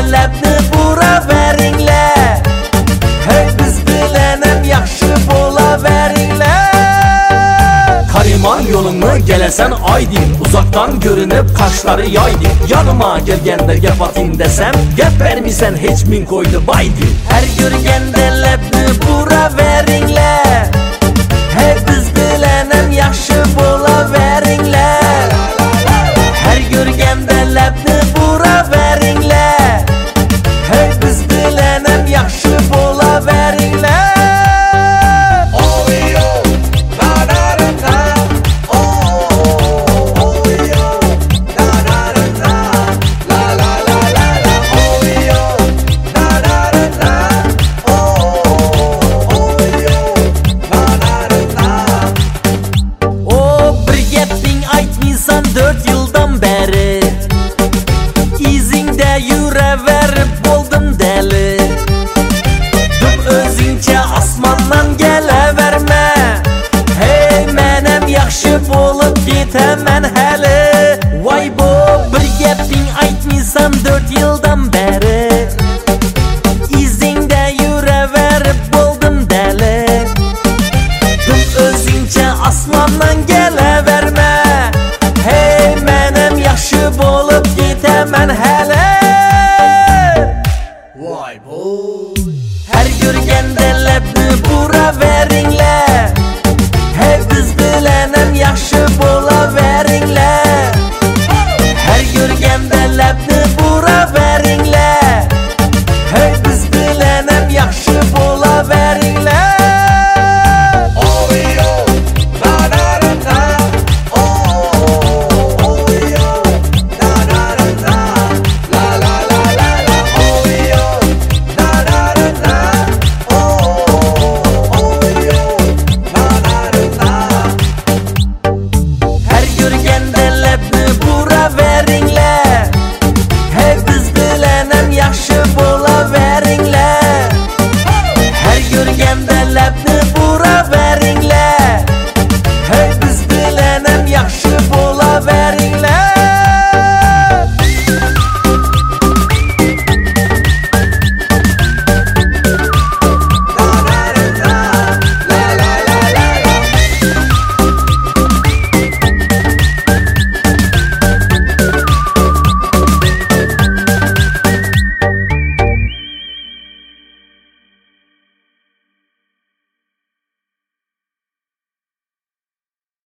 ləbni bura veringlər. Hey biz bilənəm yaxşı bola veringlər. Kariman yolunu gələsən aydın, uzaqdan görünüb qaşları yaydın. Yanıma gəlgəndə gəp atın desəm, gəp vermisən heç min koydu baydın. Hər görgəndə ləbni bura veringlər. Hey biz bilənəm yaxşı bola veringlər. Hər görgəndə ləbni bura veringlər. Hey biz bilənəm yaxşı bola veringlər. Aytmısan 4 yıldan beri, izinde yüreverip oldum deli. Dur özünce asmandan geleverme. Hey mənim yaxşı bolup getemən həli. Vay bo bir gepin aytmısan 4 yıldan